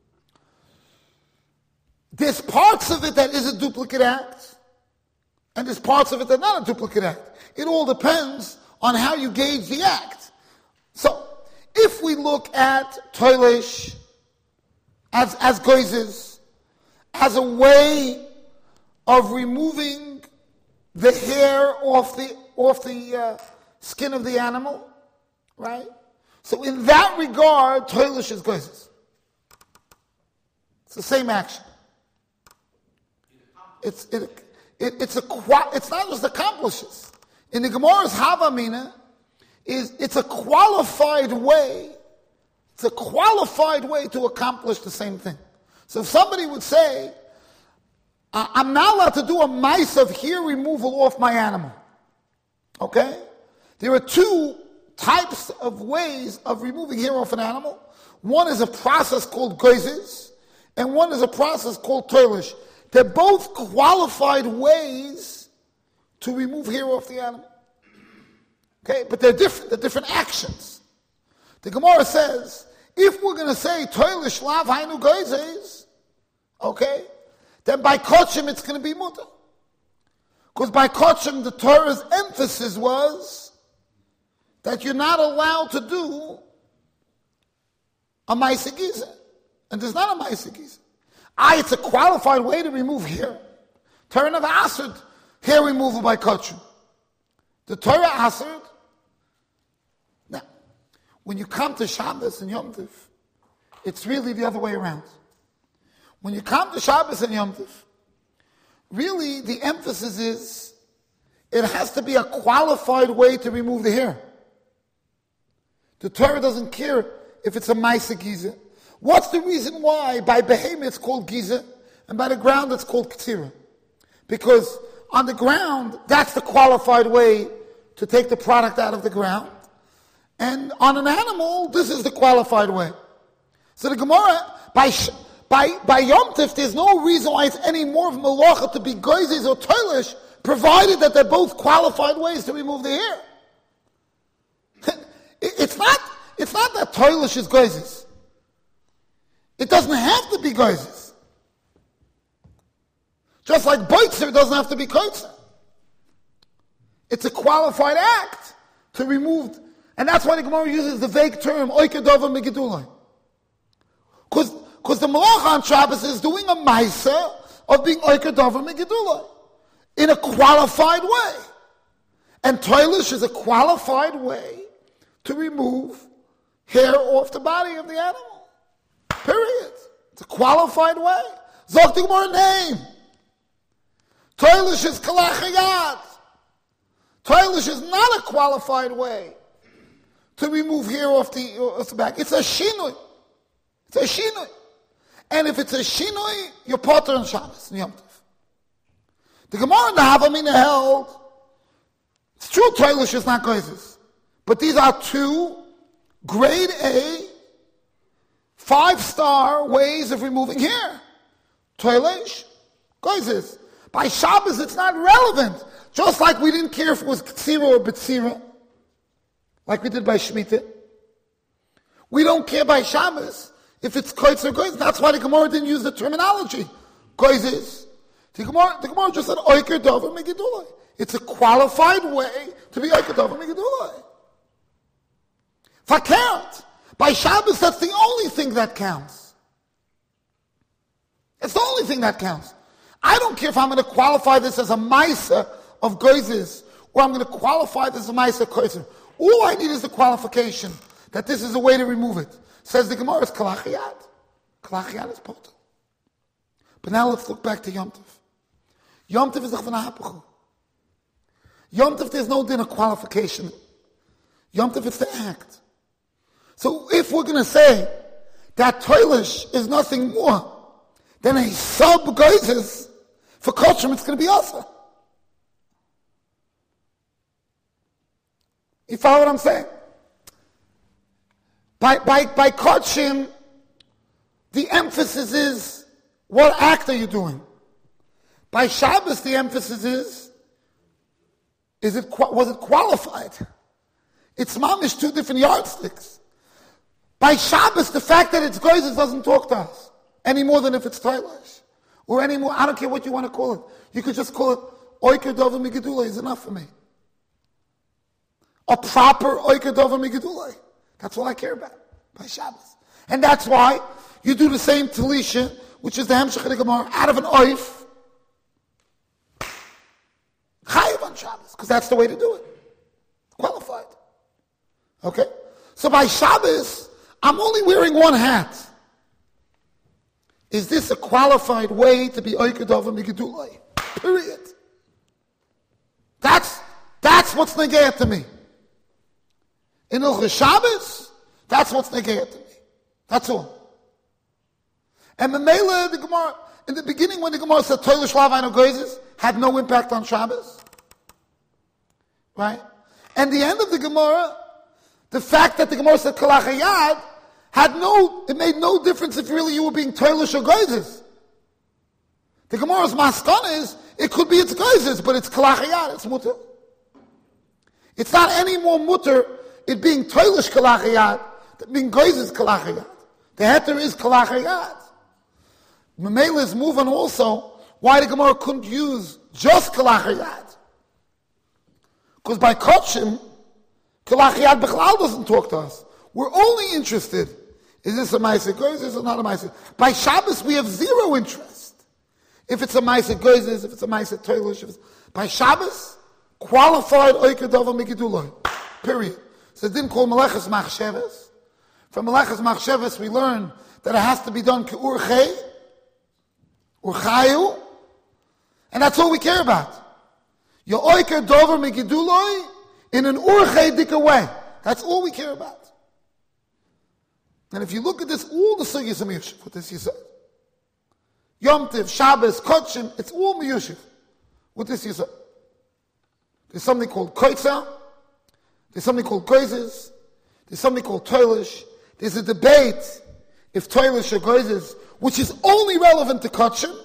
There's parts of it that is a duplicate act, and there's parts of it that are not a duplicate act. It all depends on how you gauge the act. So, if we look at Toilish as goizes, as a way of removing the hair off the skin of the animal, right? So in that regard, Toilish is goizes. It's the same action. It's not just accomplishes. in the Gemara's Havamina, it's a qualified way. It's a qualified way to accomplish the same thing. So if somebody would say, I'm not allowed to do a mice of hair removal off my animal. Okay? There are two types of ways of removing hair off an animal. One is a process called geizes, and one is a process called toilish. They're both qualified ways to remove hair off the animal. Okay? But they're different actions. The Gemara says, if we're going to say toilish lav hainu geizes, okay, then by kochim it's going to be mutter. Because by kochim the Torah's emphasis was that you're not allowed to do a ma'aseh giza. And there's not a ma'aseh giza. It's a qualified way to remove hair. Torah never asked hair removal by kochim. The Torah asked. Now, when you come to Shabbos and Yom Tov, it's really the other way around. When you come to Shabbos and Yom Tov, really the emphasis is it has to be a qualified way to remove the hair. The Torah doesn't care if it's a ma'aseh giza. What's the reason why by behemoth it's called giza and by the ground it's called ktsira? Because on the ground, that's the qualified way to take the product out of the ground. And on an animal, this is the qualified way. So the Gemara, by Yom Tov, there's no reason why it's any more of malacha to be geizes or toilish, provided that they're both qualified ways to remove the hair. It's not that toilish is geizes. It doesn't have to be geizes. Just like boitzer doesn't have to be koitzer. It's a qualified act to remove, and that's why the Gemara uses the vague term oiker dover megidulai. Because the malacha on Shabbos is doing a ma'aseh of being oiker dover megidulai in a qualified way. And toilish is a qualified way to remove hair off the body of the animal. Period. It's a qualified way. Zok the Gemara name. Toilish is kalachayat. Toilish is not a qualified way to remove hair off the back. It's a shinui. It's a shinui. And if it's a shinui, you're potter on Shabbos and Yom Tov. The Gemara in the Havamina held, it's true toilish is not geizes. But these are two grade A, 5-star ways of removing hair. Toilish, geizes. By Shabbos it's not relevant. Just like we didn't care if it was ktsira or betzira, like we did by Shemitah. We don't care by Shabbos if it's koitz or goiz. That's why the Gemara didn't use the terminology goizes. The Gemara just said oiker dover megidulai. It's a qualified way to be oiker dover megidulai. Fakert. By Shabbos, that's the only thing that counts. It's the only thing that counts. I don't care if I'm going to qualify this as a ma'aseh of goizes, or I'm going to qualify this as a ma'aseh koitzer. All I need is the qualification that this is a way to remove it. Says the Gemara is kalachiyat. Kalachiyat is potel. But now let's look back to Yom Tov. Yom Tov is a chvanahapachu. Yom Tov, there's no din of qualification. Yom Tov is the act. So if we're going to say that toilish is nothing more than a sub-geizes, for kochim it's going to be also. You follow what I'm saying? By kochim, the emphasis is, what act are you doing? By Shabbos, the emphasis is was it qualified? It's mamish, two different yardsticks. By Shabbos, the fact that it's geizes doesn't talk to us any more than if it's toilish. Or any more, I don't care what you want to call it. You could just call it oiker dover megidulai is enough for me. A proper oiker dover megidulai. That's all I care about by Shabbos. And that's why you do the same talisha, which is the hemshech of the Gemara, out of an oif, chayiv on Shabbos, because that's the way to do it. Qualified. Okay? So by Shabbos, I'm only wearing one hat. Is this a qualified way to be oiker dover megidulai? Period. That's That's what's negayah to me. In Ilchus Shabbos, that's what's negayah to me. That's all. And the Mela, the Gemara, in the beginning when the Gemara said Toilish Lavayno Goizes, had no impact on Shabbos. Right? And the end of the Gemara, the fact that the Gemara said Kalachayad, it made no difference if really you were being Toilish or Goizes. The Gemara's maskana is, it could be it's Goizes, but it's Kalachayad, it's mutter. It's not any more mutter, it being Toilish Kalachayad, than being Goizes Kalachayad. The heter is Kalachayad. Mamela is moving also why the Gemara couldn't use just Kalachayad. Because by Kotshim, Kalachayad Bechlal doesn't talk to us. We're only interested, is this a Maaseh Goizes or not a Maaseh? By Shabbos we have zero interest. If it's a Maaseh Goizes, if it's a Maaseh Toilish, by Shabbos, qualified Oiker Dover Mikiduloi. Period. So it didn't call Meleches Machsheves. From Meleches Machsheves we learn that it has to be done Ke'ur Chayu, and that's all we care about. Your Oiker Dover Mikiduloi in an Urchei way. That's all we care about. And if you look at this, all the sugyas are miyushiv, what this you said. Yom Tiv, Shabbos, Kotshim, it's all miyushiv. What this you said. There's something called Koitza, there's something called Goizes, there's something called Toilish. There's a debate if Toilish or Goizes, which is only relevant to Kotshim,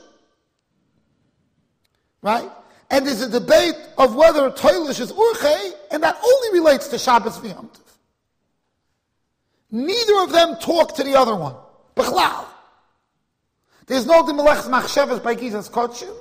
right? And there's a debate of whether Toilish is Urchei, and that only relates to Shabbos v'Yom Tiv. Neither of them talk to the other one. Bechlal. There's no din Meleches Machsheves by Gizas Kotshim,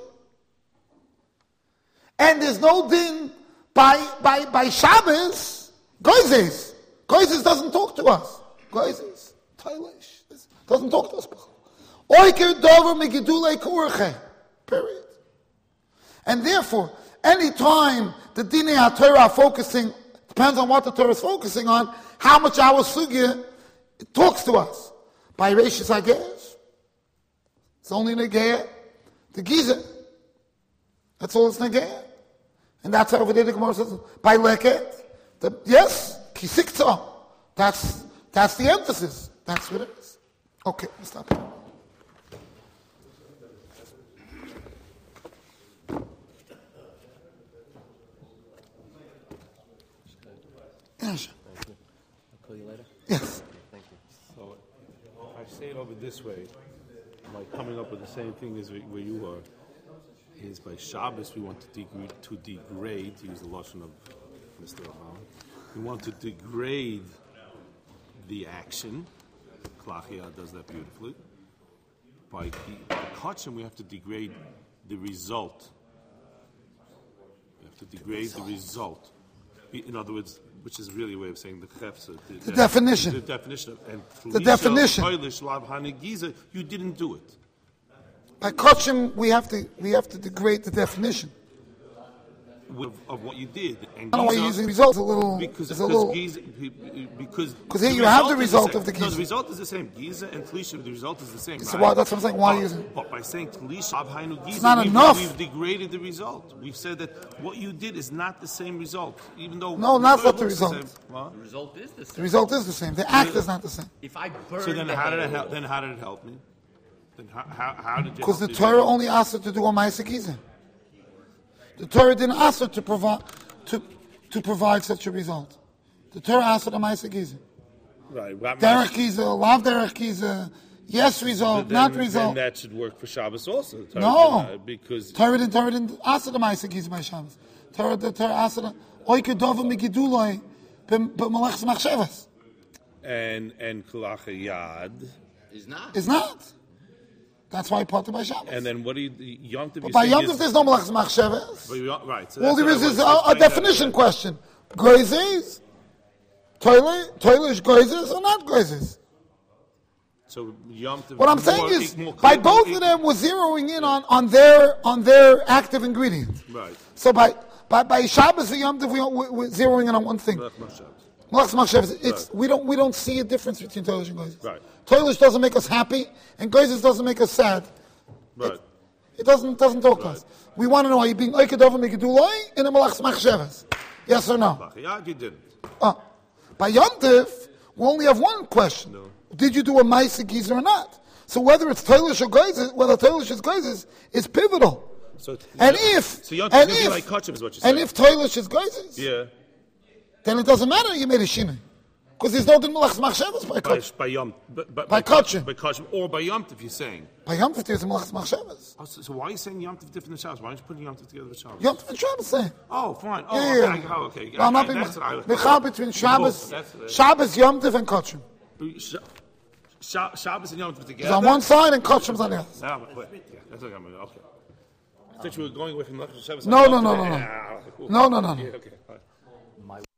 and there's no din by Shabbos Goizes. Goizes doesn't talk to us. Goizes, Toilish, doesn't talk to us. Oiker Dover Mikidulei K'Urchei. Period. And therefore, any time the Dinei HaTorah are focusing, depends on what the Torah is focusing on, how much our sugya talks to us. By Reishis HaGe'ez, it's only Negeah, the Giza. That's all it's Negeah. And that's how over there the Gemara says, by Leket, yes, Kisikta. That's the emphasis. That's what it is. Okay, let's stop here. Yes. I'll call you later. Yes. Thank you. So, if I say it over this way, like coming up with the same thing as where you are, is by Shabbos we want to degrade, to use the lashon of Mr. Obama, we want to degrade the action. Klachia does that beautifully. By Kotshim we have to degrade the result. We have to degrade the result. In other words, which is really a way of saying the chefsa. The definition. The definition. And the definition. You didn't do it. By Kotshim, we have to degrade the definition Of what you did. And I don't know why you're using results a little. Because here you have the result of the Giza. No, the result is the same. Giza and Tlisha, the result is the same. So right? That's what I'm saying. Why are you using? But by saying Tlisha, Abhainu Giza, it's not enough. We've degraded the result. We've said that what you did is not the same result, even though. No, that's not the result. The result is the same. The result is the same. The act is not the same. If I burn so then, how did it help? Then how did it help me? Then how did you? Because the Torah only asked her to do a Ma'aseh Giza. The Torah didn't ask her to provide such a result. The Torah asked her to Ma'aseh Giza. Right. Derech Giza, lav Derech Giza, yes result, not result. Then that should work for Shabbos also. No, because Torah didn't ask her to Ma'aseh Giza by Shabbos. The Torah asked her to Oiker Dover Mikiduloi b'Melechus Machsheves. And Kalachayad is not. That's why he parted by Shabbos. And then what do you Yom Tov? But by Yom Tov there's no Melechus Machsheves. Right. So all there is a definition question. Goizes, Toilish Goizes or not Goizes? So Yom Tov. What I'm saying is, by both of them, we're zeroing in on their active ingredient. Right. So by Shabbos and Yom Tov, we're zeroing in on one thing. Melechus Machsheves. We don't see a difference between Toilish and Goizes. Right. Toilish doesn't make us happy, and Goizes doesn't make us sad. Right. It doesn't talk to us. We want to know, are you being Oiker Dover Mikiduloi in a Melechus Machsheves? Yes or no? Yeah, you didn't. By Yom Tiv, we only have one question. No. Did you do a Maisa Gizer or not? So whether it's Toilish or Geizes, whether Toilish is Geizes, is pivotal. So And if, so Yom and Tov will be if, like Kachim is what you're and saying. if Toilish is Geizes, Yeah. then it doesn't matter you made a Shinui. Because there's no Din Melach's Machshavas by Kachim. By Yom, By Kachim. By Kachim, or by Yom Tov, you're saying. By Yom Tiv, there's Melach's Machshavas. Oh, so why are you saying Yom Tov different than Shabbos? Why aren't you putting Yom Tov together with Shabbos? Yom Tiv and Shabbos say. Oh, fine. Oh, Yeah. okay. No, I'm not being Mechal between Shabbos, Shabbos, Yom Tiv, and Kachim. Shabbos and Yom Tov together. It's on one side and Kachim's on the other. That's okay. Okay. I thought you were going away from Shabbos. No. Yeah, No. okay. No. Okay. All right.